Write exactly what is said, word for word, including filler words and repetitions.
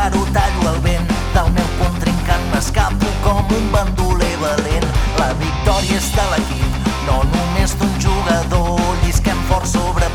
disparo, tallo el vent del meu contrincant, m'escapo com un bandoler valent. La victòria és de l'equip, no només d'un jugador. Llisquem fort sobre